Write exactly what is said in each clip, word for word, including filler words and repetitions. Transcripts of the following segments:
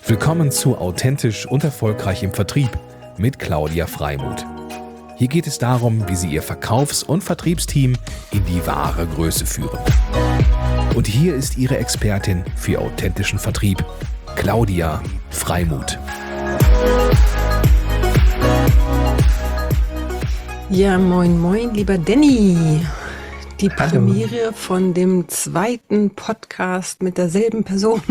Willkommen zu Authentisch und Erfolgreich im Vertrieb mit Claudia Freimuth. Hier geht es darum, wie Sie Ihr Verkaufs- und Vertriebsteam in die wahre Größe führen. Und hier ist Ihre Expertin für authentischen Vertrieb, Claudia Freimuth. Ja, moin, moin, lieber Danny. Die Hallo. Premiere von dem zweiten Podcast mit derselben Person.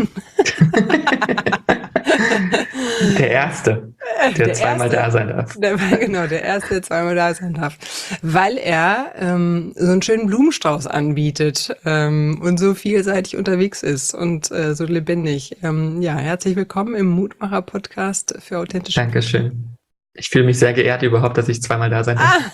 Der Erste, der, Der zweimal Erste. da sein darf. Der, genau, der Erste, der zweimal da sein darf. Weil er ähm, so einen schönen Blumenstrauß anbietet ähm, und so vielseitig unterwegs ist und äh, so lebendig. Ähm, ja, herzlich willkommen im Mutmacher-Podcast für authentische Dankeschön. Ich fühle mich sehr geehrt überhaupt, dass ich zweimal da sein darf.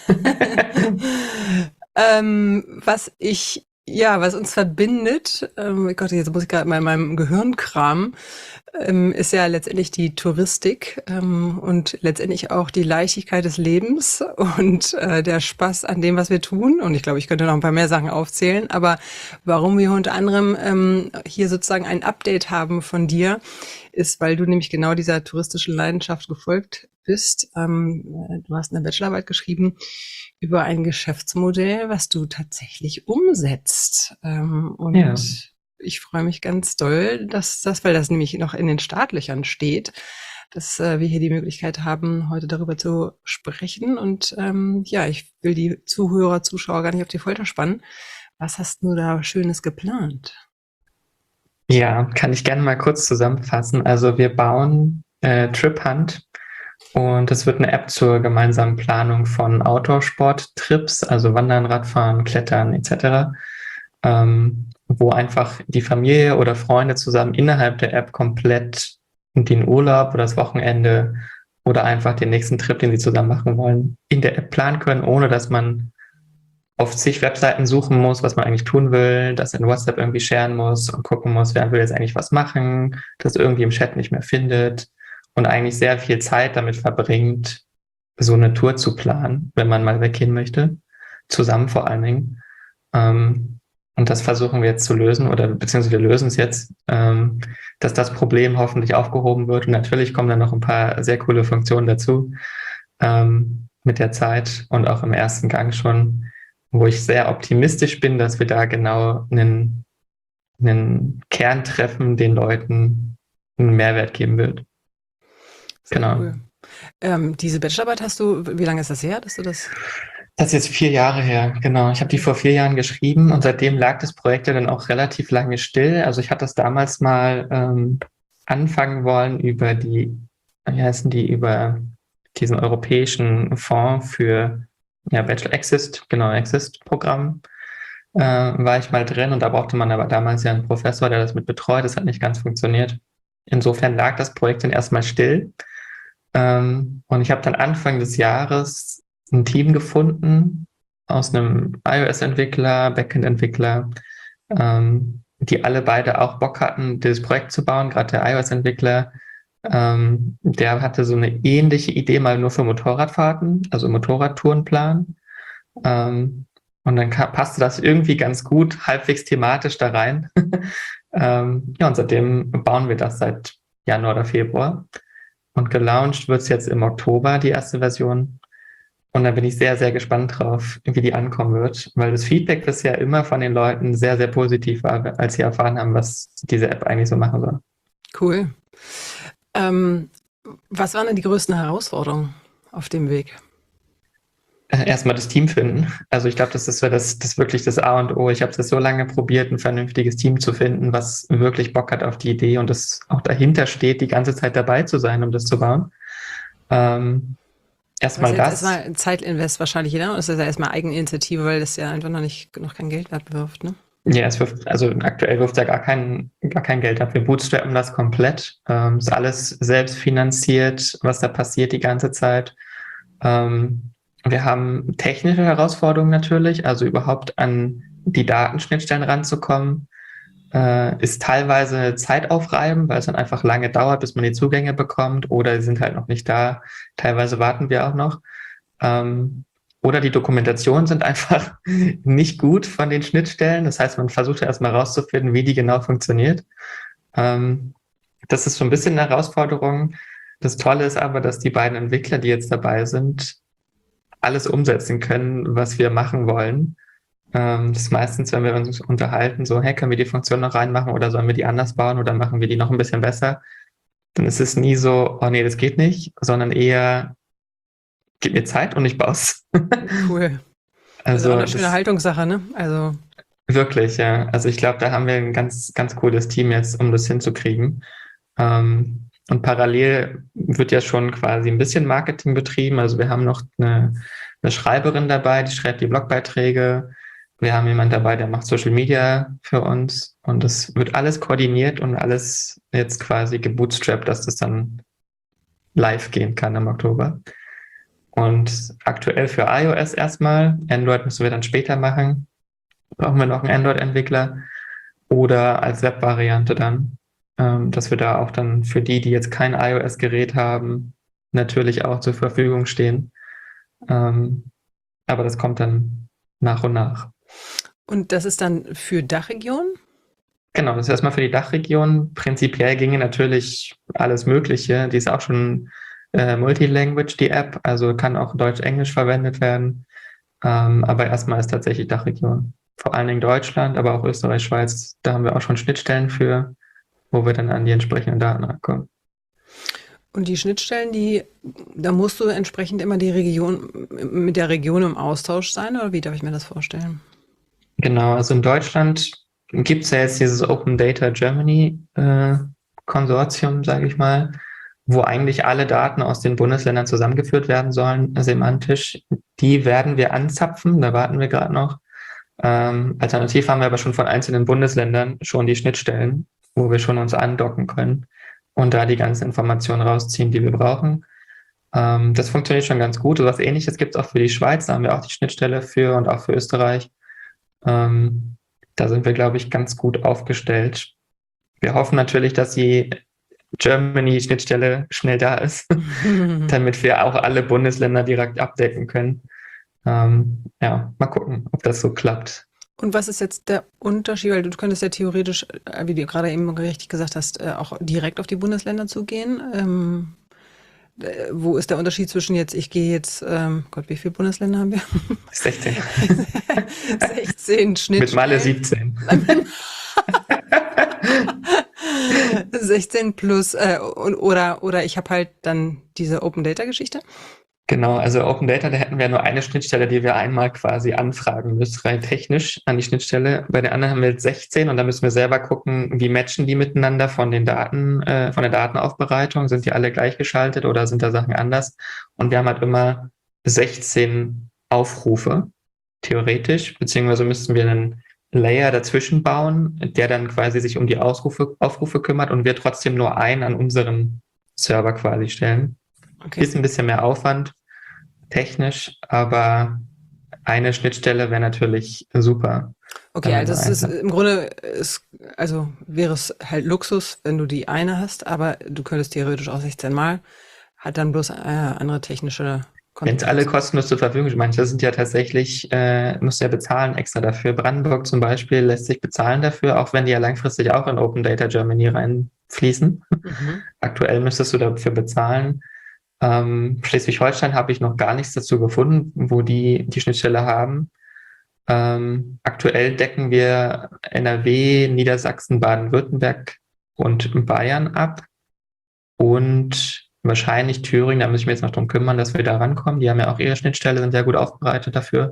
Ah. ähm, was ich, ja, was uns verbindet, ähm, Gott, jetzt muss ich gerade mal in meinem Gehirn kramen, ähm, ist ja letztendlich die Touristik ähm, und letztendlich auch die Leichtigkeit des Lebens und äh, der Spaß an dem, was wir tun. Und ich glaube, ich könnte noch ein paar mehr Sachen aufzählen, aber warum wir unter anderem ähm, hier sozusagen ein Update haben von dir, ist, weil du nämlich genau dieser touristischen Leidenschaft gefolgt bist. Ähm, du hast eine Bachelorarbeit geschrieben über ein Geschäftsmodell, was du tatsächlich umsetzt. Ähm, und Ja. ich freue mich ganz doll, dass das, weil das nämlich noch in den Startlöchern steht, dass äh, wir hier die Möglichkeit haben, heute darüber zu sprechen. Und ähm, ja, ich will die Zuhörer, Zuschauer gar nicht auf die Folter spannen. Was hast du da Schönes geplant? Ja, kann ich gerne mal kurz zusammenfassen. Also wir bauen äh, TripHunt und es wird eine App zur gemeinsamen Planung von Outdoor-Sport-Trips, also Wandern, Radfahren, Klettern et cetera, ähm, wo einfach die Familie oder Freunde zusammen innerhalb der App komplett den Urlaub oder das Wochenende oder einfach den nächsten Trip, den sie zusammen machen wollen, in der App planen können, ohne dass man auf zig Webseiten suchen muss, was man eigentlich tun will, das in WhatsApp irgendwie sharen muss und gucken muss, wer will jetzt eigentlich was machen, das irgendwie im Chat nicht mehr findet und eigentlich sehr viel Zeit damit verbringt, so eine Tour zu planen, wenn man mal weggehen möchte, zusammen vor allen Dingen. Ähm, und das versuchen wir jetzt zu lösen oder beziehungsweise wir lösen es jetzt, ähm, dass das Problem hoffentlich aufgehoben wird. Und natürlich kommen dann noch ein paar sehr coole Funktionen dazu ähm, mit der Zeit und auch im ersten Gang schon, wo ich sehr optimistisch bin, dass wir da genau einen, einen Kern treffen, den Leuten einen Mehrwert geben wird. Sehr Genau. cool. Ähm, diese Bachelorarbeit hast du, wie lange ist das her, dass du das? Das ist jetzt vier Jahre her, genau. Ich habe die vor vier Jahren geschrieben und seitdem lag das Projekt ja dann auch relativ lange still. Also ich hatte das damals mal ähm, anfangen wollen über die, wie heißen die, über diesen europäischen Fonds für ja, Bachelor Exist, genau, Exist-Programm, äh, war ich mal drin und da brauchte man aber damals ja einen Professor, der das mit betreut. Das hat nicht ganz funktioniert. Insofern lag das Projekt dann erstmal still. Ähm, und ich habe dann Anfang des Jahres ein Team gefunden aus einem iOS-Entwickler, Backend-Entwickler, ähm, die alle beide auch Bock hatten, dieses Projekt zu bauen. Gerade der iOS-Entwickler, ähm, der hatte so eine ähnliche Idee mal nur für Motorradfahrten, also Motorradtourenplan. Ähm, und dann kam, passte das irgendwie ganz gut, halbwegs thematisch da rein. ähm, ja, und seitdem bauen wir das seit Januar oder Februar. Und gelauncht wird es jetzt im Oktober, die erste Version. Und da bin ich sehr, sehr gespannt drauf, wie die ankommen wird, weil das Feedback bisher immer von den Leuten sehr, sehr positiv war, als sie erfahren haben, was diese App eigentlich so machen soll. Cool. Ähm, was waren denn die größten Herausforderungen auf dem Weg? Äh, Erstmal das Team finden. Also ich glaube, das ist das, das wirklich das A und O. Ich habe es so lange probiert, ein vernünftiges Team zu finden, was wirklich Bock hat auf die Idee und das auch dahinter steht, die ganze Zeit dabei zu sein, um das zu bauen. Ähm, Erstmal das. Erstmal ein Zeitinvest wahrscheinlich, ne? Das ist ja erstmal Eigeninitiative, weil das ja einfach noch nicht noch kein Geld abwirft, ne? Ja, es wirft, also aktuell wirft ja gar kein, gar kein Geld ab. Wir bootstrappen das komplett. Ähm, ist alles selbst finanziert, was da passiert die ganze Zeit. Ähm, wir haben technische Herausforderungen natürlich, also überhaupt an die Datenschnittstellen ranzukommen, äh, ist teilweise zeitaufreibend, weil es dann einfach lange dauert, bis man die Zugänge bekommt oder sie sind halt noch nicht da. Teilweise warten wir auch noch. Ähm, oder die Dokumentationen sind einfach nicht gut von den Schnittstellen. Das heißt, man versucht ja erstmal rauszufinden, wie die genau funktioniert. Ähm, das ist so ein bisschen eine Herausforderung. Das Tolle ist aber, dass die beiden Entwickler, die jetzt dabei sind, alles umsetzen können, was wir machen wollen. Ähm, das ist meistens, wenn wir uns unterhalten, so, hey, können wir die Funktion noch reinmachen oder sollen wir die anders bauen oder machen wir die noch ein bisschen besser? Dann ist es nie so, oh nee, das geht nicht, sondern eher, gib mir Zeit und ich baue es. Cool. Also, also auch eine schöne Haltungssache, ne? Also wirklich, ja. Also ich glaube, da haben wir ein ganz, ganz cooles Team jetzt, um das hinzukriegen. Ähm, und parallel wird ja schon quasi ein bisschen Marketing betrieben. Also wir haben noch eine, eine Schreiberin dabei, die schreibt die Blogbeiträge. Wir haben jemanden dabei, der macht Social Media für uns. Und das wird alles koordiniert und alles jetzt quasi gebootstrapped, dass das dann live gehen kann im Oktober. Und aktuell für iOS erstmal. Android müssen wir dann später machen. Brauchen wir noch einen Android-Entwickler oder als Web-Variante dann, ähm, dass wir da auch dann für die, die jetzt kein iOS-Gerät haben, natürlich auch zur Verfügung stehen. Ähm, aber das kommt dann nach und nach. Und das ist dann für Dachregion? Genau, das ist erstmal für die Dachregion. Prinzipiell ginge natürlich alles Mögliche. Die ist auch schon äh, Multilanguage, die App, also kann auch Deutsch-Englisch verwendet werden. Ähm, aber erstmal ist tatsächlich Dachregion. Vor allen Dingen Deutschland, aber auch Österreich, Schweiz. Da haben wir auch schon Schnittstellen für, wo wir dann an die entsprechenden Daten rankommen. Und die Schnittstellen, die, da musst du entsprechend immer die Region, mit der Region im Austausch sein, oder wie darf ich mir das vorstellen? Genau, also in Deutschland gibt es ja jetzt dieses Open Data Germany äh, Konsortium, sage ich mal, wo eigentlich alle Daten aus den Bundesländern zusammengeführt werden sollen, semantisch. Die werden wir anzapfen, da warten wir gerade noch. Ähm, alternativ haben wir aber schon von einzelnen Bundesländern schon die Schnittstellen, wo wir schon uns andocken können und da die ganzen Informationen rausziehen, die wir brauchen. Ähm, das funktioniert schon ganz gut. Und was Ähnliches gibt es auch für die Schweiz, da haben wir auch die Schnittstelle für und auch für Österreich. Ähm, da sind wir, glaube ich, ganz gut aufgestellt. Wir hoffen natürlich, dass die Germany-Schnittstelle schnell da ist, damit wir auch alle Bundesländer direkt abdecken können. Ähm, ja, mal gucken, ob das so klappt. Und was ist jetzt der Unterschied? Weil du könntest ja theoretisch, wie du gerade eben richtig gesagt hast, auch direkt auf die Bundesländer zugehen. Ähm, äh, wo ist der Unterschied zwischen jetzt, ich gehe jetzt, ähm, Gott, wie viele Bundesländer haben wir? sechzehn. sechzehn Schnittstellen. Mit Malle siebzehn. sechzehn plus, äh, oder, oder ich habe halt dann diese Open Data Geschichte. Genau, also Open Data, da hätten wir nur eine Schnittstelle, die wir einmal quasi anfragen müssen, rein technisch an die Schnittstelle. Bei den anderen haben wir jetzt sechzehn und da müssen wir selber gucken, wie matchen die miteinander von den Daten, äh, von der Datenaufbereitung. Sind die alle gleichgeschaltet oder sind da Sachen anders? Und wir haben halt immer sechzehn Aufrufe, theoretisch, beziehungsweise müssten wir einen Layer dazwischen bauen, der dann quasi sich um die Ausrufe, Aufrufe kümmert und wir trotzdem nur einen an unseren Server quasi stellen. Okay. Ist ein bisschen mehr Aufwand, technisch, aber eine Schnittstelle wäre natürlich super. Okay, also es ist im Grunde, ist, also wäre es halt Luxus, wenn du die eine hast, aber du könntest theoretisch auch sechzehn Mal, hat dann bloß äh, andere technische Wenn es alle kostenlos zur Verfügung stehen, manche sind ja tatsächlich, äh, musst du ja bezahlen extra dafür. Brandenburg zum Beispiel lässt sich bezahlen dafür, auch wenn die ja langfristig auch in Open Data Germany reinfließen. Mhm. Aktuell müsstest du dafür bezahlen. Ähm, Schleswig-Holstein habe ich noch gar nichts dazu gefunden, wo die die Schnittstelle haben. Ähm, aktuell decken wir N R W, Niedersachsen, Baden-Württemberg und Bayern ab und wahrscheinlich Thüringen, da muss ich mir jetzt noch drum kümmern, dass wir da rankommen. Die haben ja auch ihre Schnittstelle, sind sehr gut aufbereitet dafür.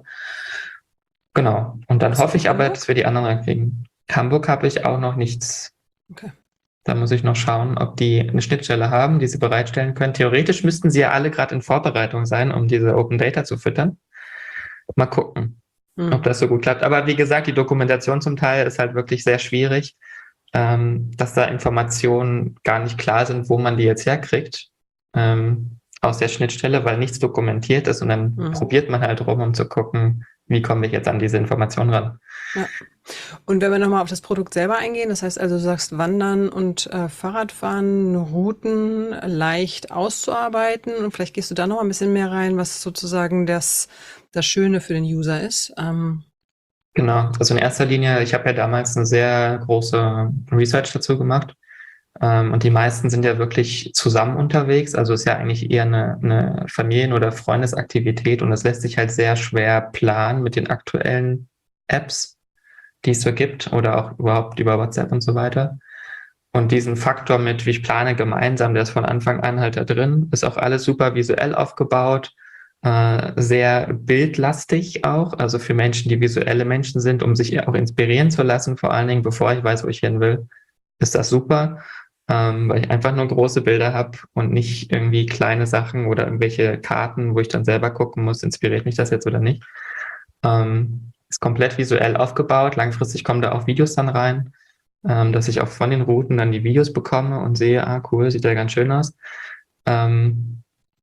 Genau. Und dann hoffe ich aber, dass wir die anderen rankriegen. Hamburg habe ich auch noch nichts. Okay. Da muss ich noch schauen, ob die eine Schnittstelle haben, die sie bereitstellen können. Theoretisch müssten sie ja alle gerade in Vorbereitung sein, um diese Open Data zu füttern. Mal gucken, hm. ob das so gut klappt. Aber wie gesagt, die Dokumentation zum Teil ist halt wirklich sehr schwierig, ähm, dass da Informationen gar nicht klar sind, wo man die jetzt herkriegt ähm, aus der Schnittstelle, weil nichts dokumentiert ist und dann hm. probiert man halt rum, um zu gucken, wie komme ich jetzt an diese Informationen ran. Ja. Und wenn wir nochmal auf das Produkt selber eingehen, das heißt also, du sagst Wandern und äh, Fahrradfahren, Routen leicht auszuarbeiten und vielleicht gehst du da noch ein bisschen mehr rein, was sozusagen das, das Schöne für den User ist. Ähm Genau, also in erster Linie, ich habe ja damals eine sehr große Research dazu gemacht Ähm, und die meisten sind ja wirklich zusammen unterwegs. Also ist ja eigentlich eher eine, eine Familien- oder Freundesaktivität. Und das lässt sich halt sehr schwer planen mit den aktuellen Apps, die es so gibt oder auch überhaupt über WhatsApp und so weiter. Und diesen Faktor mit, wie ich plane gemeinsam, der ist von Anfang an halt da drin. Ist auch alles super visuell aufgebaut, äh, sehr bildlastig auch. Also für Menschen, die visuelle Menschen sind, um sich auch inspirieren zu lassen, vor allen Dingen, bevor ich weiß, wo ich hin will, ist das super, ähm, weil ich einfach nur große Bilder habe und nicht irgendwie kleine Sachen oder irgendwelche Karten, wo ich dann selber gucken muss, inspiriert mich das jetzt oder nicht. Ähm, ist komplett visuell aufgebaut. Langfristig kommen da auch Videos dann rein, ähm, dass ich auch von den Routen dann die Videos bekomme und sehe, ah cool, sieht ja ganz schön aus. Ähm,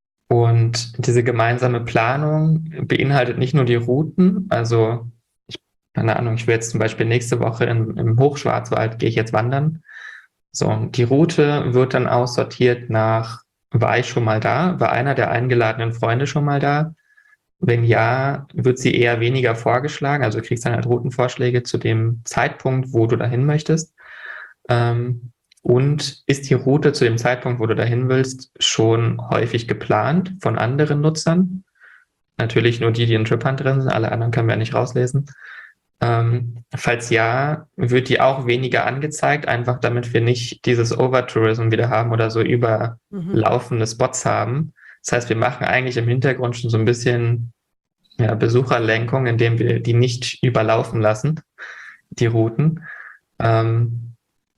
und diese gemeinsame Planung beinhaltet nicht nur die Routen, also ich, keine Ahnung, ich will jetzt zum Beispiel nächste Woche im, im Hochschwarzwald, gehe ich jetzt wandern. So, und die Route wird dann aussortiert nach, war ich schon mal da? War einer der eingeladenen Freunde schon mal da? Wenn ja, wird sie eher weniger vorgeschlagen. Also du kriegst dann halt Routenvorschläge zu dem Zeitpunkt, wo du dahin möchtest. Ähm, und ist die Route zu dem Zeitpunkt, wo du dahin willst, schon häufig geplant von anderen Nutzern? Natürlich nur die, die in TripHunt drin sind. Alle anderen können wir ja nicht rauslesen. Ähm, falls ja, wird die auch weniger angezeigt, einfach damit wir nicht dieses Overtourism wieder haben oder so überlaufende Spots haben. Das heißt, wir machen eigentlich im Hintergrund schon so ein bisschen ja, Besucherlenkung, indem wir die nicht überlaufen lassen, die Routen. Ähm,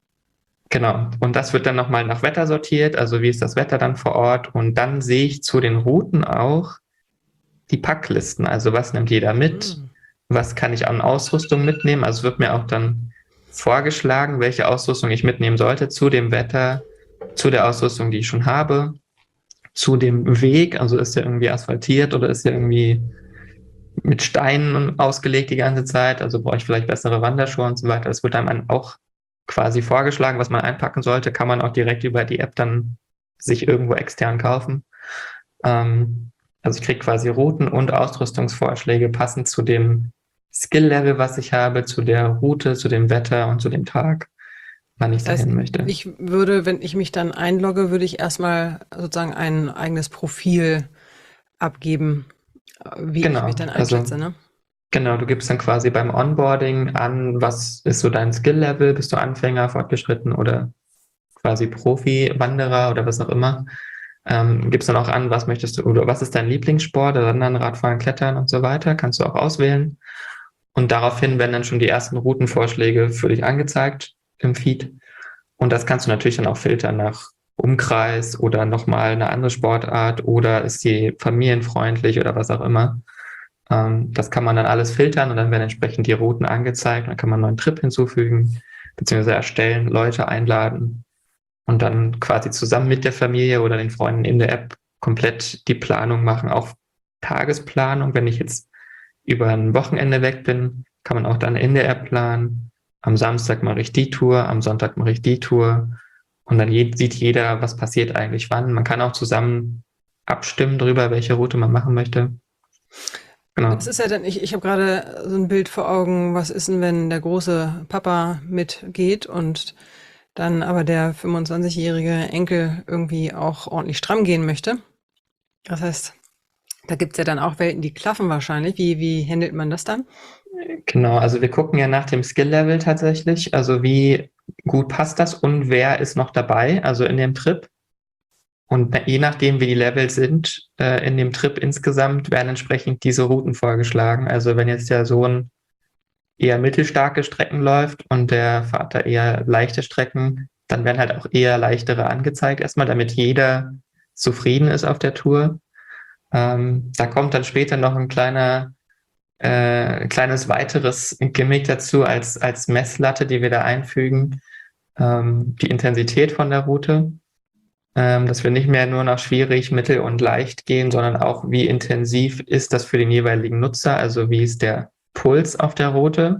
genau. Und das wird dann nochmal nach Wetter sortiert, also wie ist das Wetter dann vor Ort. Und dann sehe ich zu den Routen auch die Packlisten. Also was nimmt jeder mit? Mhm. Was kann ich an Ausrüstung mitnehmen? Also wird mir auch dann vorgeschlagen, welche Ausrüstung ich mitnehmen sollte zu dem Wetter, zu der Ausrüstung, die ich schon habe, zu dem Weg, also ist der irgendwie asphaltiert oder ist der irgendwie mit Steinen ausgelegt die ganze Zeit, also brauche ich vielleicht bessere Wanderschuhe und so weiter. Das wird einem auch quasi vorgeschlagen, was man einpacken sollte, kann man auch direkt über die App dann sich irgendwo extern kaufen. Ähm, also ich kriege quasi Routen und Ausrüstungsvorschläge passend zu dem Skill-Level, was ich habe, zu der Route, zu dem Wetter und zu dem Tag, wann ich das heißt, dahin möchte. Ich würde, wenn ich mich dann einlogge, würde ich erstmal sozusagen ein eigenes Profil abgeben, wie genau, ich mich dann einschätze, also, ne? Genau, du gibst dann quasi beim Onboarding an, was ist so dein Skill-Level, bist du Anfänger, fortgeschritten oder quasi Profi, Wanderer oder was auch immer. Ähm, gibst dann auch an, was möchtest du oder was ist dein Lieblingssport, Wandern, Radfahren, Klettern und so weiter, kannst du auch auswählen. Und daraufhin werden dann schon die ersten Routenvorschläge für dich angezeigt im Feed. Und das kannst du natürlich dann auch filtern nach Umkreis oder nochmal eine andere Sportart oder ist sie familienfreundlich oder was auch immer. Ähm, das kann man dann alles filtern und dann werden entsprechend die Routen angezeigt. Dann kann man einen neuen Trip hinzufügen, beziehungsweise erstellen, Leute einladen und dann quasi zusammen mit der Familie oder den Freunden in der App komplett die Planung machen, auch Tagesplanung. Wenn ich jetzt über ein Wochenende weg bin, kann man auch dann in der App planen. Am Samstag mache ich die Tour, am Sonntag mache ich die Tour. Und dann je, sieht jeder, was passiert eigentlich wann. Man kann auch zusammen abstimmen darüber, welche Route man machen möchte. Genau. Das ist ja dann, ich, ich habe gerade so ein Bild vor Augen, was ist denn, wenn der große Papa mitgeht und dann aber der fünfundzwanzigjährige Enkel irgendwie auch ordentlich stramm gehen möchte. Das heißt, da gibt's ja dann auch Welten, die klaffen wahrscheinlich. Wie, wie handelt man das dann? Genau, also wir gucken ja nach dem Skill-Level tatsächlich. Also wie gut passt das und wer ist noch dabei, also in dem Trip. Und je nachdem, wie die Levels sind äh, in dem Trip insgesamt, werden entsprechend diese Routen vorgeschlagen. Also wenn jetzt der Sohn eher mittelstarke Strecken läuft und der Vater eher leichte Strecken, dann werden halt auch eher leichtere angezeigt erstmal, damit jeder zufrieden ist auf der Tour. Ähm, da kommt dann später noch ein kleiner, äh, kleines weiteres Gimmick dazu als, als Messlatte, die wir da einfügen, ähm, die Intensität von der Route. Ähm, dass wir nicht mehr nur nach schwierig, mittel und leicht gehen, sondern auch, wie intensiv ist das für den jeweiligen Nutzer, also wie ist der Puls auf der Route.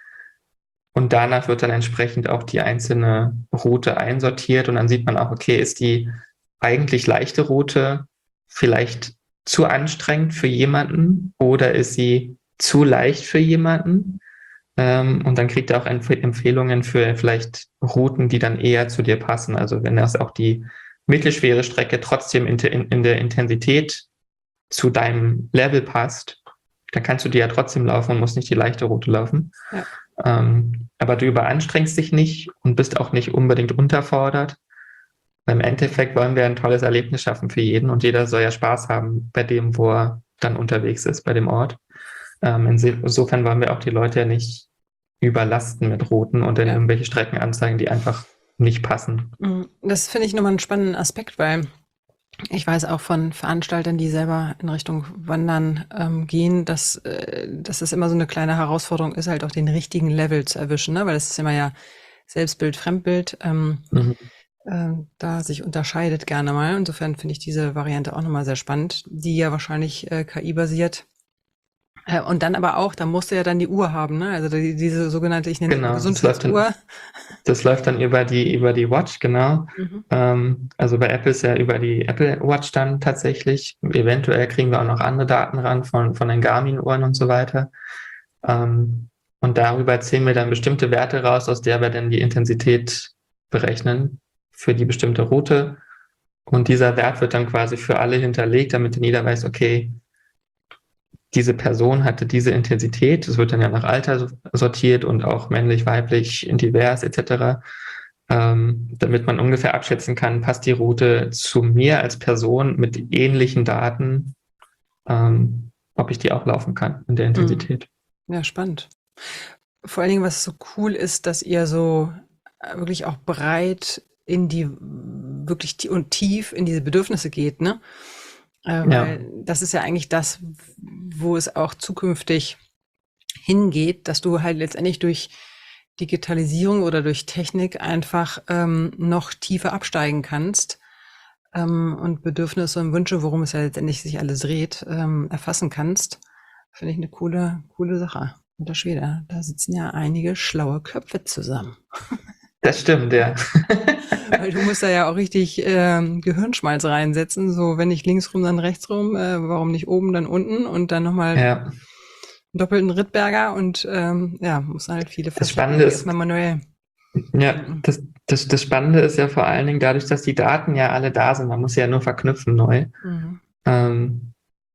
Und danach wird dann entsprechend auch die einzelne Route einsortiert und dann sieht man auch, okay, ist die eigentlich leichte Route vielleicht zu anstrengend für jemanden oder ist sie zu leicht für jemanden? Ähm, und dann kriegt er auch Empf Empfehlungen für vielleicht Routen, die dann eher zu dir passen. Also wenn das auch die mittelschwere Strecke trotzdem in, in, in der Intensität zu deinem Level passt, dann kannst du die ja trotzdem laufen und musst nicht die leichte Route laufen. Ja. Ähm, aber du überanstrengst dich nicht und bist auch nicht unbedingt unterfordert. Im Endeffekt wollen wir ein tolles Erlebnis schaffen für jeden und jeder soll ja Spaß haben bei dem, wo er dann unterwegs ist, bei dem Ort. Ähm, insofern wollen wir auch die Leute ja nicht überlasten mit Routen und dann Ja. irgendwelche Strecken anzeigen, die einfach nicht passen. Das finde ich nochmal einen spannenden Aspekt, weil ich weiß auch von Veranstaltern, die selber in Richtung Wandern ähm, gehen, dass, äh, dass es immer so eine kleine Herausforderung ist, halt auch den richtigen Level zu erwischen, ne? Weil es ist immer ja Selbstbild, Fremdbild, ähm, Mhm. äh, da sich unterscheidet gerne mal. Insofern finde ich diese Variante auch nochmal sehr spannend, die ja wahrscheinlich äh, K I-basiert. Äh, und dann aber auch, da musst du ja dann die Uhr haben, ne? Also die, diese sogenannte, ich nenne Genau, es das läuft, dann, Gesundheitsuhr. das läuft dann über die, über die Watch, genau. Mhm. Ähm, also bei Apple ist ja über die Apple Watch dann tatsächlich. Eventuell kriegen wir auch noch andere Daten ran von, von den Garmin-Uhren und so weiter. Ähm, und darüber ziehen wir dann bestimmte Werte raus, aus der wir dann die Intensität berechnen für die bestimmte Route. Und dieser Wert wird dann quasi für alle hinterlegt, damit dann jeder weiß, okay, diese Person hatte diese Intensität. Es wird dann ja nach Alter sortiert und auch männlich, weiblich, divers et cetera. Ähm, damit man ungefähr abschätzen kann, passt die Route zu mir als Person mit ähnlichen Daten, ähm, ob ich die auch laufen kann in der Intensität. Ja, spannend. Vor allen Dingen, was so cool ist, dass ihr so äh, wirklich auch breit in die, wirklich tie- und tief in diese Bedürfnisse geht, ne? Äh, weil Ja. das ist ja eigentlich das, wo es auch zukünftig hingeht, dass du halt letztendlich durch Digitalisierung oder durch Technik einfach ähm, noch tiefer absteigen kannst ähm, und Bedürfnisse und Wünsche, worum es ja letztendlich sich alles dreht, ähm, erfassen kannst. Finde ich eine coole, coole Sache. Unter Schwede, da sitzen ja einige schlaue Köpfe zusammen. Das stimmt, ja. Weil du musst da ja auch richtig ähm, Gehirnschmalz reinsetzen. So, wenn nicht links rum, dann rechts rum. Äh, warum nicht oben, dann unten und dann nochmal Ja. einen doppelten Rittberger und ähm, ja, muss halt viele Das Facetten Spannende ist, erstmal manuell. ja, das, das, das Spannende ist ja vor allen Dingen dadurch, dass die Daten ja alle da sind. Man muss sie ja nur verknüpfen neu. Mhm. Ähm,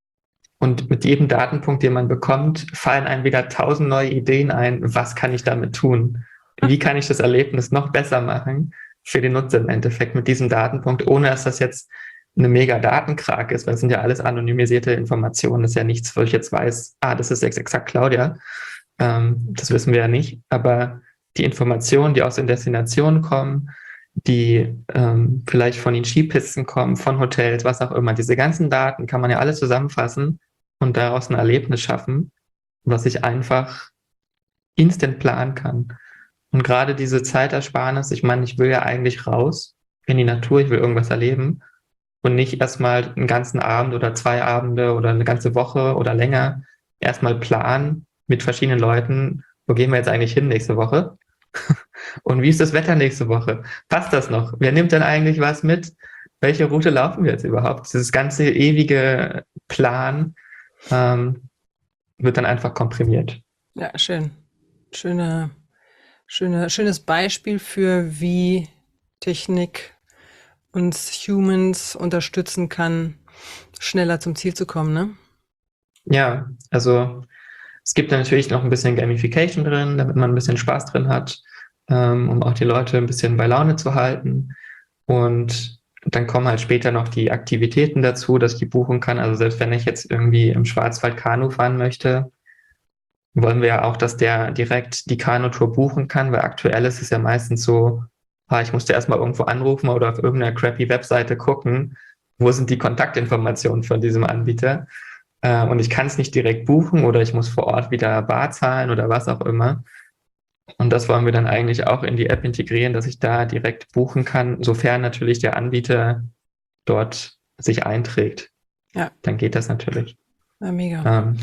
und mit jedem Datenpunkt, den man bekommt, fallen einem wieder tausend neue Ideen ein. Was kann ich damit tun? Wie kann ich das Erlebnis noch besser machen für den Nutzer im Endeffekt mit diesem Datenpunkt, ohne dass das jetzt eine mega Datenkrake ist, weil es sind ja alles anonymisierte Informationen. Das ist ja nichts, wo ich jetzt weiß, ah, das ist jetzt exakt Claudia. Ähm, das wissen wir ja nicht. Aber die Informationen, die aus den Destinationen kommen, die ähm, vielleicht von den Skipisten kommen, von Hotels, was auch immer, diese ganzen Daten kann man ja alles zusammenfassen und daraus ein Erlebnis schaffen, was ich einfach instant planen kann. Und gerade diese Zeitersparnis, ich meine, ich will ja eigentlich raus in die Natur, ich will irgendwas erleben und nicht erstmal einen ganzen Abend oder zwei Abende oder eine ganze Woche oder länger erstmal planen mit verschiedenen Leuten, wo gehen wir jetzt eigentlich hin nächste Woche? Und wie ist das Wetter nächste Woche? Passt das noch? Wer nimmt denn eigentlich was mit? Welche Route laufen wir jetzt überhaupt? Dieses ganze ewige Plan ähm, wird dann einfach komprimiert. Ja, schön. Schöne, schöne, schönes Beispiel für, wie Technik uns Humans unterstützen kann, schneller zum Ziel zu kommen, ne? Ja, also es gibt da natürlich noch ein bisschen Gamification drin, damit man ein bisschen Spaß drin hat, ähm, um auch die Leute ein bisschen bei Laune zu halten. Und dann kommen halt später noch die Aktivitäten dazu, dass ich die buchen kann. Also selbst wenn ich jetzt irgendwie im Schwarzwald Kanu fahren möchte, wollen wir ja auch, dass der direkt die Kanutour buchen kann, weil aktuell ist es ja meistens so, ah, ich musste erstmal irgendwo anrufen oder auf irgendeiner crappy Webseite gucken, wo sind die Kontaktinformationen von diesem Anbieter. Äh, und ich kann es nicht direkt buchen oder ich muss vor Ort wieder bar zahlen oder was auch immer. Und das wollen wir dann eigentlich auch in die App integrieren, dass ich da direkt buchen kann, sofern natürlich der Anbieter dort sich einträgt. Ja. Dann geht das natürlich. Ja, mega. Ähm,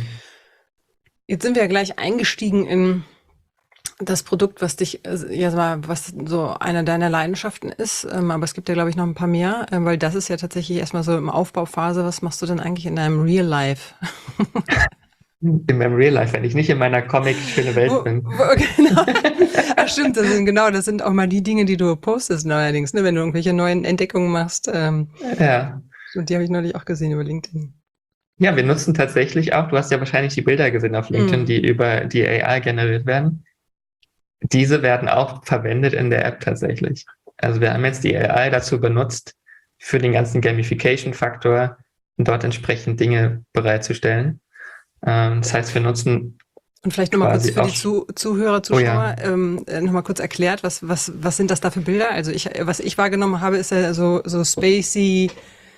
Jetzt sind wir ja gleich eingestiegen in das Produkt, was dich, äh, ja, sag mal, was so einer deiner Leidenschaften ist. Ähm, aber es gibt ja, glaube ich, noch ein paar mehr, äh, weil das ist ja tatsächlich erstmal so im Aufbauphase. Was machst du denn eigentlich in deinem Real Life? In meinem Real Life, wenn ich nicht in meiner Comic-schöne Welt Wo, bin. wo, genau. Ach stimmt, das sind genau, das sind auch mal die Dinge, die du postest neuerdings, ne, wenn du irgendwelche neuen Entdeckungen machst. Ähm, Ja. und die habe ich neulich auch gesehen über LinkedIn. Ja, wir nutzen tatsächlich auch, du hast ja wahrscheinlich die Bilder gesehen auf LinkedIn, Mhm. die über die A I generiert werden. Diese werden auch verwendet in der App tatsächlich. Also wir haben jetzt die A I dazu benutzt, für den ganzen Gamification-Faktor dort entsprechend Dinge bereitzustellen. Ähm, das heißt, wir nutzen Und vielleicht nochmal kurz quasi für die auf, Zu Zuhörer, oh ja, Zuschauer, ähm, äh, nochmal kurz erklärt, was, was, was sind das da für Bilder? Also ich, was ich wahrgenommen habe, ist ja so, so spacey,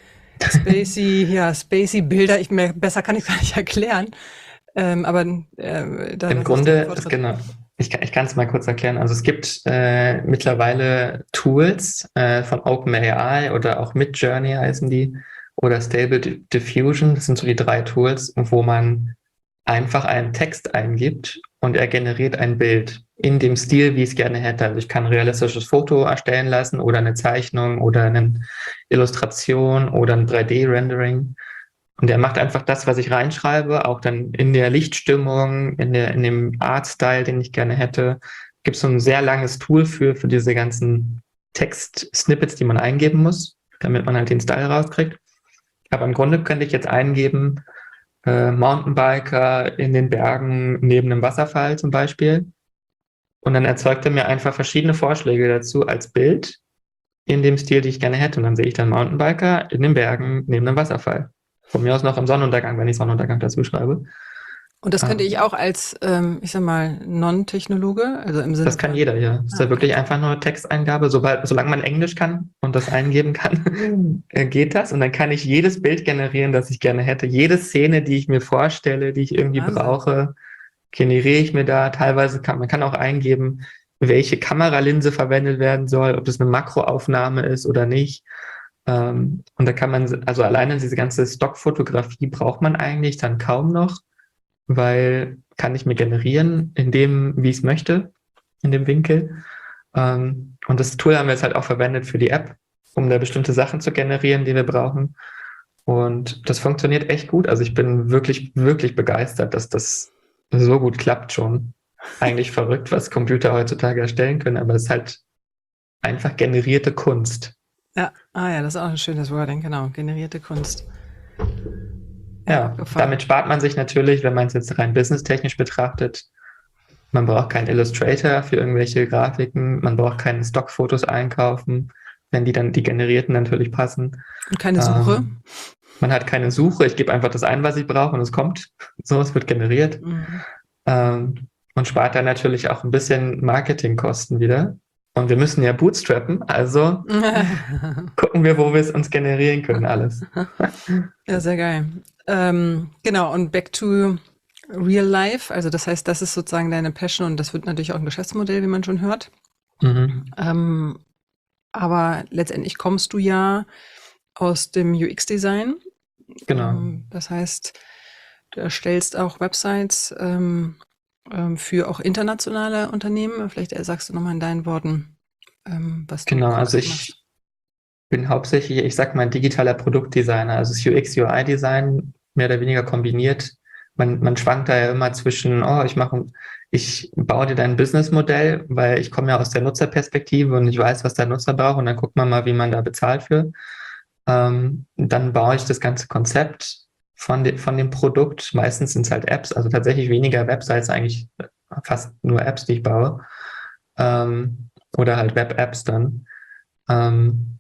spacey, ja, spacey Bilder. Ich, mehr, besser kann ich es gar nicht erklären. Ähm, aber äh, da im lasse ich dir den Grunde, Vortritt. genau, ich, kann- ich kann es mal kurz erklären. Also es gibt äh, mittlerweile Tools äh, von OpenAI oder auch Midjourney heißen die oder Stable Di- Diffusion. Das sind so die drei Tools, wo man einfach einen Text eingibt und er generiert ein Bild in dem Stil, wie ich es gerne hätte. Also ich kann ein realistisches Foto erstellen lassen oder eine Zeichnung oder eine Illustration oder ein drei D-Rendering. Und er macht einfach das, was ich reinschreibe, auch dann in der Lichtstimmung, in, der, in dem Artstyle, den ich gerne hätte. Gibt es so ein sehr langes Tool für, für diese ganzen Text-Snippets, die man eingeben muss, damit man halt den Style rauskriegt. Aber im Grunde könnte ich jetzt eingeben, äh, Mountainbiker in den Bergen neben einem Wasserfall zum Beispiel. Und dann erzeugt er mir einfach verschiedene Vorschläge dazu als Bild in dem Stil, den ich gerne hätte. Und dann sehe ich dann Mountainbiker in den Bergen neben einem Wasserfall. Von mir aus noch im Sonnenuntergang, wenn ich Sonnenuntergang dazu schreibe. Und das könnte Ähm, ich auch als, ähm, ich sag mal, Non-Technologe, also im Sinne das kann von, jeder, ja. Das ist ah, ja wirklich okay. einfach nur Texteingabe. Sobald, solange man Englisch kann und das eingeben kann, äh, geht das. Und dann kann ich jedes Bild generieren, das ich gerne hätte. Jede Szene, die ich mir vorstelle, die ich irgendwie Wahnsinn. brauche, generiere ich mir da. Teilweise kann man kann auch eingeben, welche Kameralinse verwendet werden soll, ob das eine Makroaufnahme ist oder nicht. Ähm, und da kann man, also alleine diese ganze Stockfotografie braucht man eigentlich dann kaum noch, weil kann ich mir generieren in dem, wie ich es möchte, in dem Winkel. Ähm, und das Tool haben wir jetzt halt auch verwendet für die App, um da bestimmte Sachen zu generieren, die wir brauchen. Und das funktioniert echt gut. Also ich bin wirklich, wirklich begeistert, dass das so gut klappt schon. Eigentlich verrückt, was Computer heutzutage erstellen können, aber es ist halt einfach generierte Kunst. Ja, ah ja, das ist auch ein schönes Wording, genau, generierte Kunst. Ja, abgefahren. damit spart man sich natürlich, wenn man es jetzt rein businesstechnisch betrachtet, man braucht keinen Illustrator für irgendwelche Grafiken, man braucht keine Stockfotos einkaufen, wenn die dann die generierten natürlich passen. Und keine Suche. Ähm, man hat keine Suche, ich gebe einfach das ein, was ich brauche und es kommt. So, es wird generiert. Mhm. Ähm, und spart dann natürlich auch ein bisschen Marketingkosten wieder. Und wir müssen ja bootstrappen, also gucken wir, wo wir es uns generieren können, alles. Ja, sehr geil. Ähm, genau, und back to real life, also das heißt, das ist sozusagen deine Passion und das wird natürlich auch ein Geschäftsmodell, wie man schon hört. Mhm. Ähm, aber letztendlich kommst du ja aus dem U X-Design. Genau. Ähm, das heißt, du erstellst auch Websites ähm, ähm, für auch internationale Unternehmen. Vielleicht sagst du nochmal in deinen Worten, ähm, was du Genau, also konkret ich machst. bin hauptsächlich, ich sag mal, digitaler Produktdesigner, also das U X, U I-Design mehr oder weniger kombiniert. Man, man schwankt da ja immer zwischen, oh, ich mache, ich baue dir dein Businessmodell, weil ich komme ja aus der Nutzerperspektive und ich weiß, was der Nutzer braucht und dann guckt man mal, wie man da bezahlt für. Ähm, dann baue ich das ganze Konzept von, de, von dem Produkt. Meistens sind es halt Apps, also tatsächlich weniger Websites, eigentlich fast nur Apps, die ich baue. Ähm, oder halt Web-Apps dann. Ähm,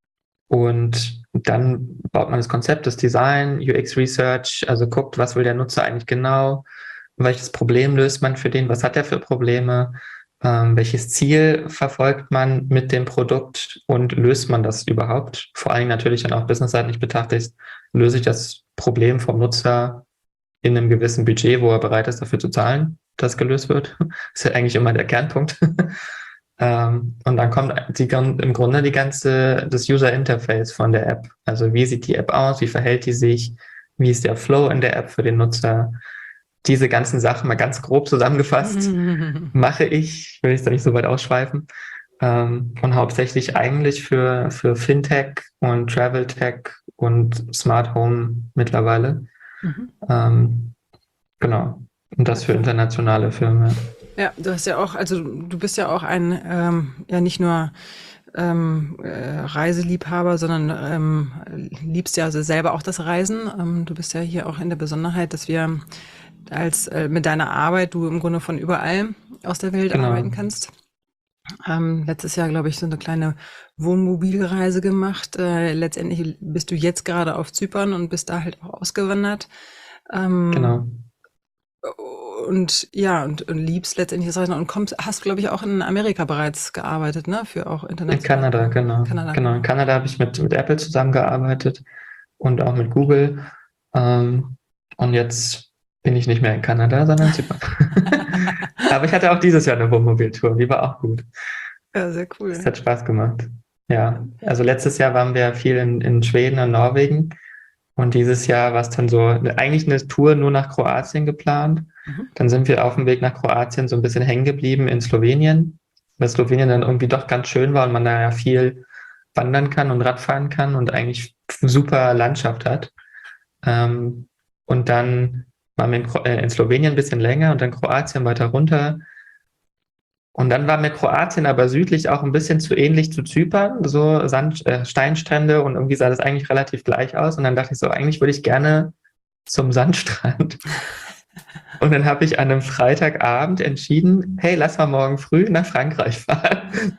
und dann baut man das Konzept, das Design, U X Research, also guckt, was will der Nutzer eigentlich genau, welches Problem löst man für den, was hat er für Probleme, ähm, welches Ziel verfolgt man mit dem Produkt und löst man das überhaupt? Vor allem natürlich dann auch businessseitig betrachtet, löse ich das Problem vom Nutzer in einem gewissen Budget, wo er bereit ist, dafür zu zahlen, dass gelöst wird. Das ist ja eigentlich immer der Kernpunkt. Ähm, und dann kommt die, im Grunde die ganze, das User Interface von der App. Also wie sieht die App aus, wie verhält die sich, wie ist der Flow in der App für den Nutzer. Diese ganzen Sachen mal ganz grob zusammengefasst mache ich, will ich da nicht so weit ausschweifen. Ähm, und hauptsächlich eigentlich für, für Fintech und Travel Tech und Smart Home mittlerweile. Mhm. Ähm, genau. Und das für internationale Filme. Ja, du hast ja auch, also du bist ja auch ein, ähm, ja nicht nur ähm, äh, Reiseliebhaber, sondern ähm, liebst ja also selber auch das Reisen. Ähm, du bist ja hier auch in der Besonderheit, dass wir als äh, mit deiner Arbeit du im Grunde von überall aus der Welt Genau. arbeiten kannst. Ähm, letztes Jahr, glaube ich, so eine kleine Wohnmobilreise gemacht. Äh, letztendlich bist du jetzt gerade auf Zypern und bist da halt auch ausgewandert. Ähm, Genau. Und ja, und, und liebst letztendlich das Reisen und kommst, hast, glaube ich, auch in Amerika bereits gearbeitet, ne? Für auch In international. Kanada, genau. Kanada. Genau. In Kanada habe ich mit, mit Apple zusammengearbeitet und auch mit Google. Ähm, und jetzt bin ich nicht mehr in Kanada, sondern in Zypern. Aber ich hatte auch dieses Jahr eine Wohnmobiltour, die war auch gut. Ja, sehr cool. Es hat Spaß gemacht. Ja, also letztes Jahr waren wir viel in, in Schweden und Norwegen. Und dieses Jahr war es dann so, eigentlich eine Tour nur nach Kroatien geplant. Mhm. Dann sind wir auf dem Weg nach Kroatien so ein bisschen hängen geblieben in Slowenien, weil Slowenien dann irgendwie doch ganz schön war und man da ja viel wandern kann und Radfahren kann und eigentlich super Landschaft hat. Ähm, und dann waren wir in, Kro- äh, in Slowenien ein bisschen länger und dann Kroatien weiter runter. Und dann war mir Kroatien aber südlich auch ein bisschen zu ähnlich zu Zypern, so Sand, äh, Steinstrände und irgendwie sah das eigentlich relativ gleich aus. Und dann dachte ich so, eigentlich würde ich gerne zum Sandstrand. Und dann habe ich an einem Freitagabend entschieden, hey, lass mal morgen früh nach Frankreich fahren.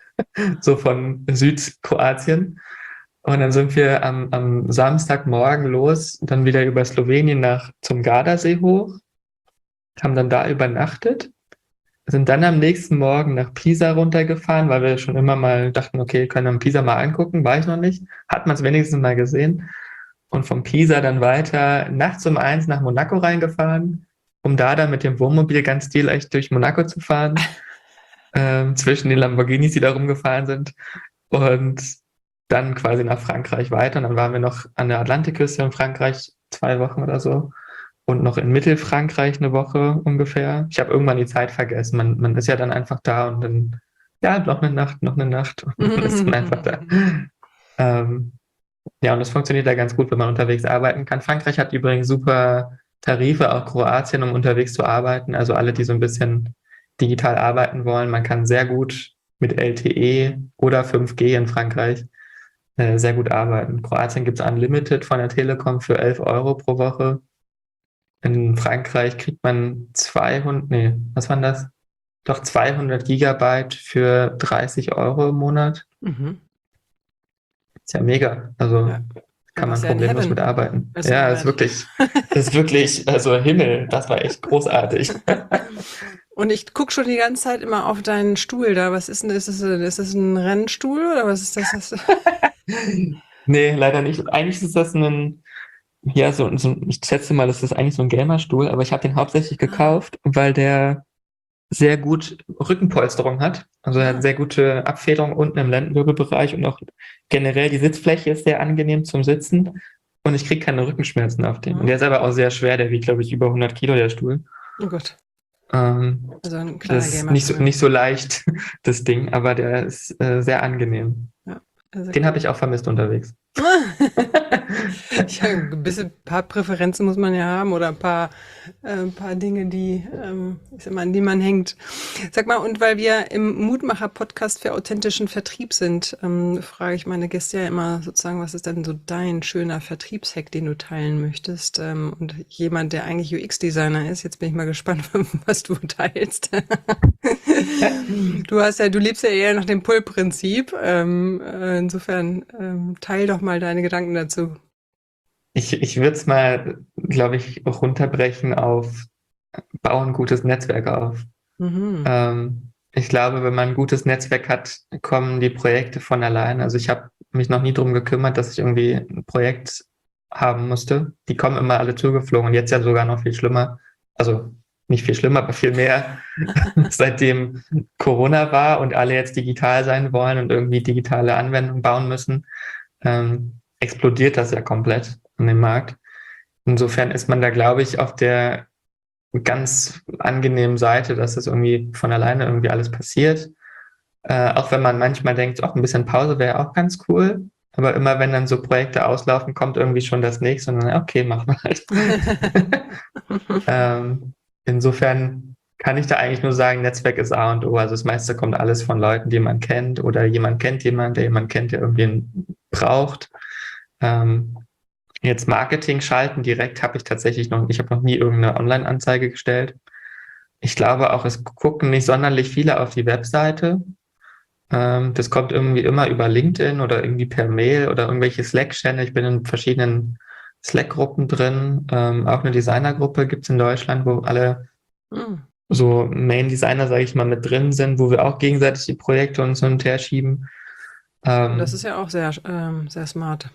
So von Südkroatien. Und dann sind wir am, am Samstagmorgen los, dann wieder über Slowenien nach zum Gardasee hoch, haben dann da übernachtet, sind dann am nächsten Morgen nach Pisa runtergefahren, weil wir schon immer mal dachten, okay, können wir Pisa mal angucken, war ich noch nicht, hat man es wenigstens mal gesehen. Und von Pisa dann weiter nachts um eins nach Monaco reingefahren, um da dann mit dem Wohnmobil ganz stilecht durch Monaco zu fahren, ähm, zwischen den Lamborghinis, die da rumgefahren sind. Und dann quasi nach Frankreich weiter. Und dann waren wir noch an der Atlantikküste in Frankreich zwei Wochen oder so. Und noch in Mittelfrankreich eine Woche ungefähr. Ich habe irgendwann die Zeit vergessen. Man, man ist ja dann einfach da und dann, ja, noch eine Nacht, noch eine Nacht. Und man ist dann einfach da. Ähm, ja, und das funktioniert da ganz gut, wenn man unterwegs arbeiten kann. Frankreich hat übrigens super Tarife, auch Kroatien, um unterwegs zu arbeiten. Also alle, die so ein bisschen digital arbeiten wollen. Man kann sehr gut mit L T E oder fünf G in Frankreich äh, sehr gut arbeiten. In Kroatien gibt es Unlimited von der Telekom für elf Euro pro Woche. In Frankreich kriegt man zweihundert, nee, was waren das? Doch zweihundert Gigabyte für dreißig Euro im Monat. Mhm. Ist ja mega. Also Ja. kann man Ja, problemlos mit arbeiten. Ist Ja, alright. ist wirklich, ist wirklich, also Himmel, das war echt großartig. Und ich gucke schon die ganze Zeit immer auf deinen Stuhl da. Was ist denn, ist das, ist das ein Rennstuhl oder was ist das? das? Nee, leider nicht. Eigentlich ist das ein, ja, so, so ich schätze mal, das ist eigentlich so ein Gamerstuhl, aber ich habe den hauptsächlich gekauft, weil der sehr gut Rückenpolsterung hat. Also er Ah. hat sehr gute Abfederung unten im Lendenwirbelbereich und auch generell die Sitzfläche ist sehr angenehm zum Sitzen und ich kriege keine Rückenschmerzen auf den. Und der ist aber auch sehr schwer, der wiegt, glaube ich, über hundert Kilo, der Stuhl. Oh Gott. Ähm, Also ein kleiner das ist Gamer. nicht so, nicht so leicht, das Ding, aber der ist äh, sehr angenehm. Also Den habe ich auch vermisst unterwegs. Ja, ein bisschen, ein paar Präferenzen muss man ja haben oder ein paar, äh, ein paar Dinge, die, ähm, ich sag mal, an die man hängt. Sag mal, und weil wir im Mutmacher-Podcast für authentischen Vertrieb sind, ähm, frage ich meine Gäste ja immer sozusagen, was ist denn so dein schöner Vertriebshack, den du teilen möchtest? Ähm, und jemand, der eigentlich U X-Designer ist, jetzt bin ich mal gespannt, was du teilst. Du hast ja, du lebst ja eher nach dem Pull-Prinzip. Ähm, äh, insofern ähm, teil doch mal deine Gedanken dazu. Ich, ich würde es mal, glaube ich, runterbrechen auf, bau ein gutes Netzwerk auf. Mhm. Ähm, ich glaube, wenn man ein gutes Netzwerk hat, kommen die Projekte von allein. Also ich habe mich noch nie darum gekümmert, dass ich irgendwie ein Projekt haben musste. Die kommen immer alle zugeflogen und jetzt ja sogar noch viel schlimmer. Also nicht viel schlimmer, aber viel mehr, seitdem Corona war und alle jetzt digital sein wollen und irgendwie digitale Anwendungen bauen müssen, ähm, explodiert das ja komplett an dem Markt. Insofern ist man da, glaube ich, auf der ganz angenehmen Seite, dass es irgendwie von alleine irgendwie alles passiert. Äh, auch wenn man manchmal denkt, auch ein bisschen Pause wäre auch ganz cool. Aber immer wenn dann so Projekte auslaufen, kommt irgendwie schon das nächste und dann, okay, machen wir halt. Ähm, insofern kann ich da eigentlich nur sagen, Netzwerk ist A und O. Also das meiste kommt alles von Leuten, die man kennt oder jemand kennt jemanden, der jemanden kennt, der irgendwen braucht. Ähm, jetzt Marketing schalten direkt habe ich tatsächlich noch, ich habe noch nie irgendeine Online-Anzeige gestellt. Ich glaube auch, es gucken nicht sonderlich viele auf die Webseite. Ähm, das kommt irgendwie immer über LinkedIn oder irgendwie per Mail oder irgendwelche Slack-Channel. Ich bin in verschiedenen Slack-Gruppen drin. Ähm, auch eine Designergruppe gibt es in Deutschland, wo alle Hm. so Main-Designer, sage ich mal, mit drin sind, wo wir auch gegenseitig die Projekte uns hin und her schieben. Ähm, Das ist ja auch sehr, ähm, sehr smart.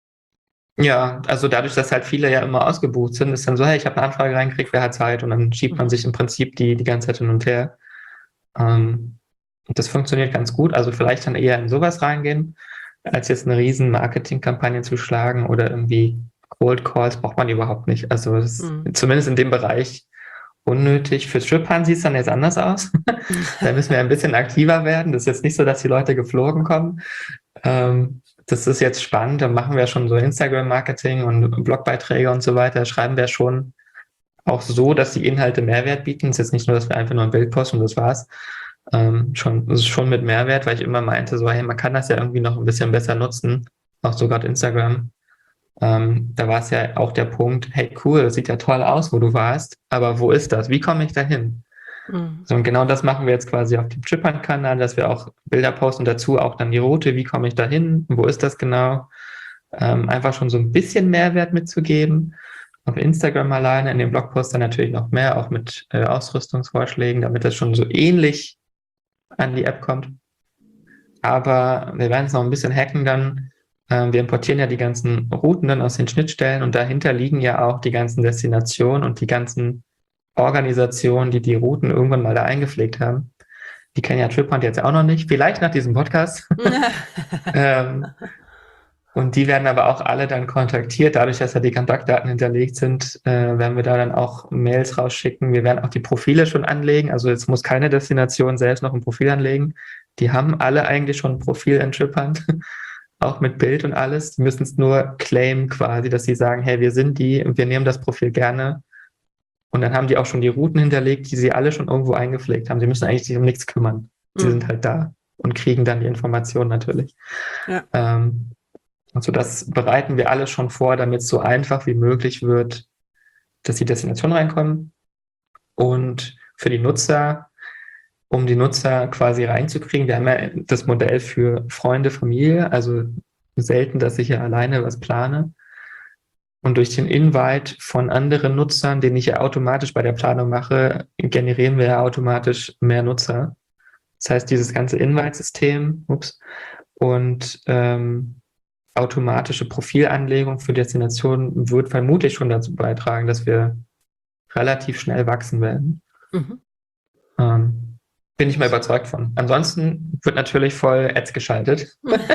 ja, also dadurch, dass halt viele ja immer ausgebucht sind, ist dann so, hey, ich habe eine Anfrage reingekriegt, wer hat Zeit? Und dann schiebt man Mhm. sich im Prinzip die, die ganze Zeit hin und her. Ähm, und das funktioniert ganz gut. Also vielleicht dann eher in sowas reingehen, als jetzt eine riesen Marketingkampagne zu schlagen oder irgendwie Cold Calls braucht man überhaupt nicht. Also das ist Mhm. zumindest in dem Bereich unnötig. Für Strippern sieht es dann jetzt anders aus. Da müssen wir ein bisschen aktiver werden. Das ist jetzt nicht so, dass die Leute geflogen kommen. Ähm, das ist jetzt spannend. Da machen wir schon so Instagram-Marketing und Blogbeiträge und so weiter. Da schreiben wir schon auch so, dass die Inhalte Mehrwert bieten. Es ist jetzt nicht nur, dass wir einfach nur ein Bild posten und das war's. Ähm, schon, das ist schon mit Mehrwert, weil ich immer meinte, so, hey, man kann das ja irgendwie noch ein bisschen besser nutzen. Auch so gerade Instagram. Ähm, da war es ja auch der Punkt, hey, cool, das sieht ja toll aus, wo du warst, aber wo ist das? Wie komme ich da hin? Mhm. So, und genau das machen wir jetzt quasi auf dem Chippern-Kanal, dass wir auch Bilder posten, dazu auch dann die Route, wie komme ich da hin? Wo ist das genau? Ähm, einfach schon so ein bisschen Mehrwert mitzugeben. Auf Instagram alleine, in dem Blogpost dann natürlich noch mehr, auch mit äh, Ausrüstungsvorschlägen, damit das schon so ähnlich an die App kommt. Aber wir werden es noch ein bisschen hacken dann. Ähm, wir importieren ja die ganzen Routen dann aus den Schnittstellen und dahinter liegen ja auch die ganzen Destinationen und die ganzen Organisationen, die die Routen irgendwann mal da eingepflegt haben. Die kennen ja TripHunt jetzt auch noch nicht, vielleicht nach diesem Podcast. ähm, und die werden aber auch alle dann kontaktiert. Dadurch, dass ja die Kontaktdaten hinterlegt sind, äh, werden wir da dann auch Mails rausschicken. Wir werden auch die Profile schon anlegen. Also jetzt muss keine Destination selbst noch ein Profil anlegen. Die haben alle eigentlich schon ein Profil in TripHunt, auch mit Bild und alles. Die müssen es nur claimen quasi, dass sie sagen, hey, wir sind die und wir nehmen das Profil gerne. Und dann haben die auch schon die Routen hinterlegt, die sie alle schon irgendwo eingepflegt haben. Sie müssen eigentlich sich um nichts kümmern. Sie Mhm. sind halt da und kriegen dann die Informationen natürlich. Ja. Ähm, also das bereiten wir alles schon vor, damit es so einfach wie möglich wird, dass die Destinationen reinkommen. Und für die Nutzer, um die Nutzer quasi reinzukriegen, wir haben ja das Modell für Freunde, Familie, also selten, dass ich ja alleine was plane. Und durch den Invite von anderen Nutzern, den ich ja automatisch bei der Planung mache, generieren wir ja automatisch mehr Nutzer. Das heißt, dieses ganze Invite-System, ups, und ähm, automatische Profilanlegung für Destinationen wird vermutlich schon dazu beitragen, dass wir relativ schnell wachsen werden. Mhm. Ähm, bin ich mal überzeugt von. Ansonsten wird natürlich voll Ads geschaltet.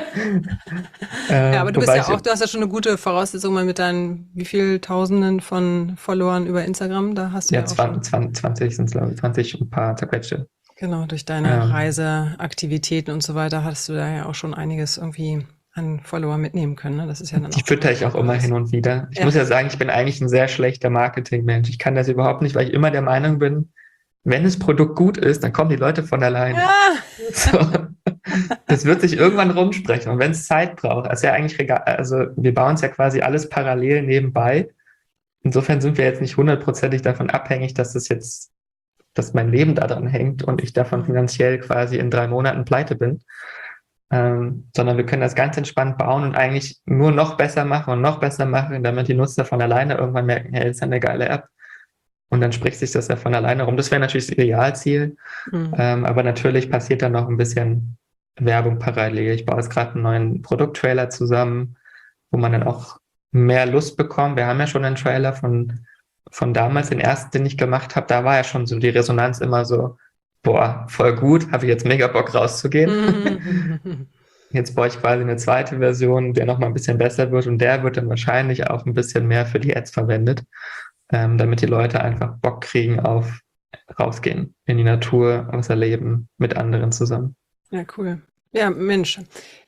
äh, Ja, aber du bist wobei ja ich, auch, du hast ja schon eine gute Voraussetzung mal mit deinen, wie viel Tausenden von Followern über Instagram, da hast du ja, ja, auch schon, zwanzig, zwanzig sind es, glaube ich, zwanzig und ein paar zerquetschte. genau, durch deine Ähm, Reiseaktivitäten und so weiter, hast du da ja auch schon einiges irgendwie an Follower mitnehmen können, ne? Das ist ja dann Die auch schon fütter mal ich auch was immer Gutes. hin und wieder. Ich Ja. muss ja sagen, ich bin eigentlich ein sehr schlechter Marketingmensch. Ich kann das überhaupt nicht, weil ich immer der Meinung bin, wenn das Produkt gut ist, dann kommen die Leute von alleine. Ja. So. Das wird sich irgendwann rumsprechen. Und wenn es Zeit braucht, also ja eigentlich, regal, also wir bauen es ja quasi alles parallel nebenbei. Insofern sind wir jetzt nicht hundertprozentig davon abhängig, dass das jetzt, dass mein Leben daran hängt und ich davon Mhm. finanziell quasi in drei Monaten pleite bin. Ähm, sondern wir können das ganz entspannt bauen und eigentlich nur noch besser machen und noch besser machen, damit die Nutzer von alleine irgendwann merken, hey, das ist eine geile App. Und dann spricht sich das ja von alleine rum. Das wäre natürlich das Idealziel. Mhm. Ähm, aber natürlich passiert da noch ein bisschen Werbung parallel. Ich baue jetzt gerade einen neuen Produkttrailer zusammen, wo man dann auch mehr Lust bekommt. Wir haben ja schon einen Trailer von, von damals, den ersten, den ich gemacht habe. Da war ja schon so die Resonanz immer so, boah, voll gut, habe ich jetzt mega Bock rauszugehen. Mhm. Jetzt baue ich quasi eine zweite Version, der noch mal ein bisschen besser wird und der wird dann wahrscheinlich auch ein bisschen mehr für die Ads verwendet, ähm, damit die Leute einfach Bock kriegen auf rausgehen in die Natur, was erleben mit anderen zusammen. Ja, cool. Ja, Mensch.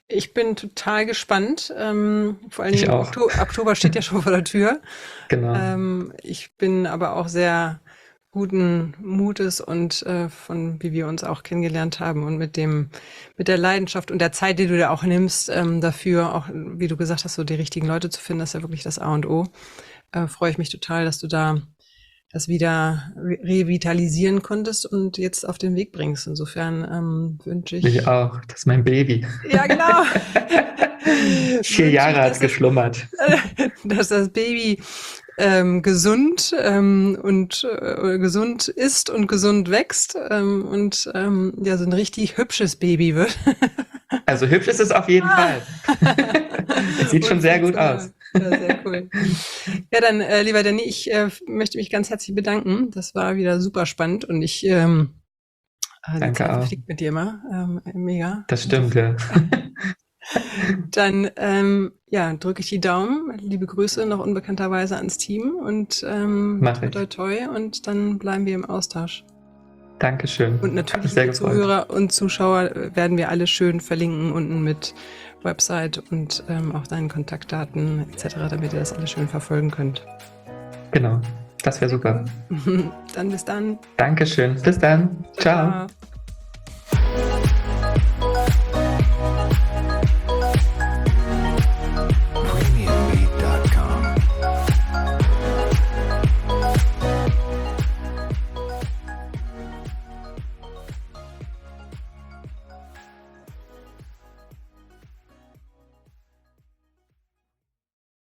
Ich bin total gespannt. Ähm, vor allen Ich Dingen auch. Okto- Oktober steht ja schon vor der Tür. Genau. Ähm, ich bin aber auch sehr guten Mutes und äh, von wie wir uns auch kennengelernt haben und mit dem, mit der Leidenschaft und der Zeit, die du da auch nimmst, ähm, dafür auch, wie du gesagt hast, so die richtigen Leute zu finden, das ist ja wirklich das A und O. Äh, freue ich mich total, dass du da das wieder re- revitalisieren konntest und jetzt auf den Weg bringst. Insofern ähm, wünsche ich. Ich auch. Das ist mein Baby. Ja, genau. Vier Wünsche Jahre ich, hat dass es geschlummert. dass das Baby ähm, gesund ähm, und äh, gesund ist und gesund wächst ähm, und ähm, ja so ein richtig hübsches Baby wird. Also hübsch ist es auf jeden Fall. Es sieht schon Und sehr gut funktional. aus. Ja, sehr cool. Ja, dann, äh, lieber Danny, ich äh, möchte mich ganz herzlich bedanken. Das war wieder super spannend und ich ähm, äh, die Danke Zeit auch. verfliegt mit dir immer. Ähm, mega. Das stimmt, ja. Dann ähm, ja, drücke ich die Daumen. Liebe Grüße noch unbekannterweise ans Team und ähm, Mach toi, ich. toi, toi, und dann bleiben wir im Austausch. Dankeschön. Und Hat mich natürlich, sehr liebe gefreut. Zuhörer und Zuschauer, äh, werden wir alle schön verlinken unten mit Website und ähm, auch deinen Kontaktdaten et cetera, damit ihr das alles schön verfolgen könnt. Genau. Das wäre super. Dann bis dann. Dankeschön. Bis dann. Ciao. Ciao.